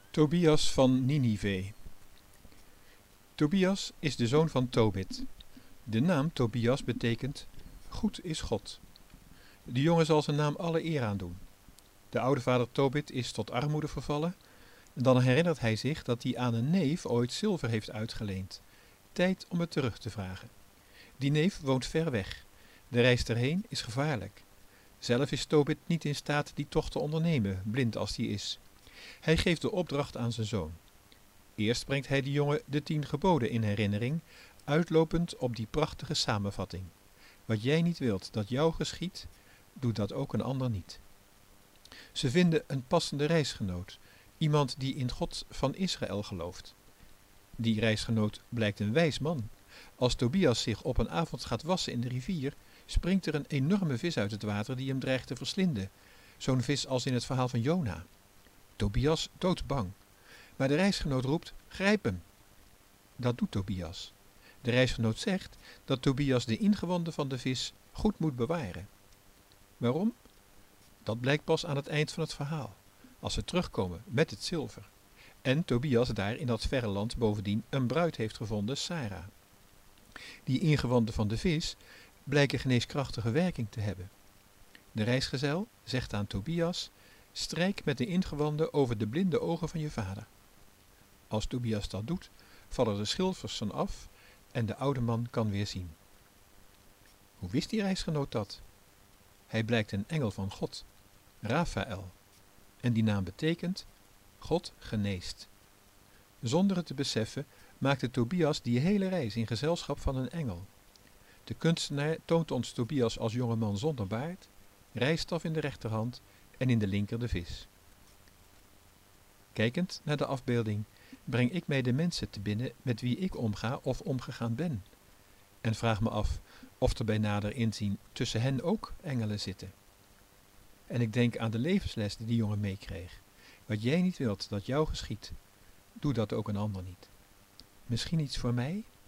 Tobias van Ninive. Tobias is de zoon van Tobit. De naam Tobias betekent goed is God. De jongen zal zijn naam alle eer aandoen. De oude vader Tobit is tot armoede vervallen en dan herinnert hij zich dat hij aan een neef ooit zilver heeft uitgeleend. Tijd om het terug te vragen. Die neef woont ver weg. De reis erheen is gevaarlijk. Zelf is Tobit niet in staat die tocht te ondernemen, blind als hij is. Hij geeft de opdracht aan zijn zoon. Eerst brengt hij de jongen de 10 geboden in herinnering, uitlopend op die prachtige samenvatting. Wat jij niet wilt dat jou geschiedt, doe dat ook een ander niet. Ze vinden een passende reisgenoot, iemand die in God van Israël gelooft. Die reisgenoot blijkt een wijs man. Als Tobias zich op een avond gaat wassen in de rivier, springt er een enorme vis uit het water die hem dreigt te verslinden. Zo'n vis als in het verhaal van Jona. Tobias doodbang. Maar de reisgenoot roept, grijp hem. Dat doet Tobias. De reisgenoot zegt dat Tobias de ingewanden van de vis goed moet bewaren. Waarom? Dat blijkt pas aan het eind van het verhaal, als ze terugkomen met het zilver. En Tobias daar in dat verre land bovendien een bruid heeft gevonden, Sara. Die ingewanden van de vis blijken geneeskrachtige werking te hebben. De reisgezel zegt aan Tobias, strijk met de ingewanden over de blinde ogen van je vader. Als Tobias dat doet, vallen de schilfers van af en de oude man kan weer zien. Hoe wist die reisgenoot dat? Hij blijkt een engel van God, Rafael, en die naam betekent God geneest. Zonder het te beseffen maakte Tobias die hele reis in gezelschap van een engel. De kunstenaar toont ons Tobias als jongeman zonder baard, reisstaf in de rechterhand en in de linker de vis. Kijkend naar de afbeelding breng ik mij de mensen te binnen met wie ik omga of omgegaan ben. En vraag me af of er bij nader inzien tussen hen ook engelen zitten. En ik denk aan de levensles die jongen meekreeg. Wat jij niet wilt dat jou geschiedt, doe dat ook een ander niet. Misschien iets voor mij?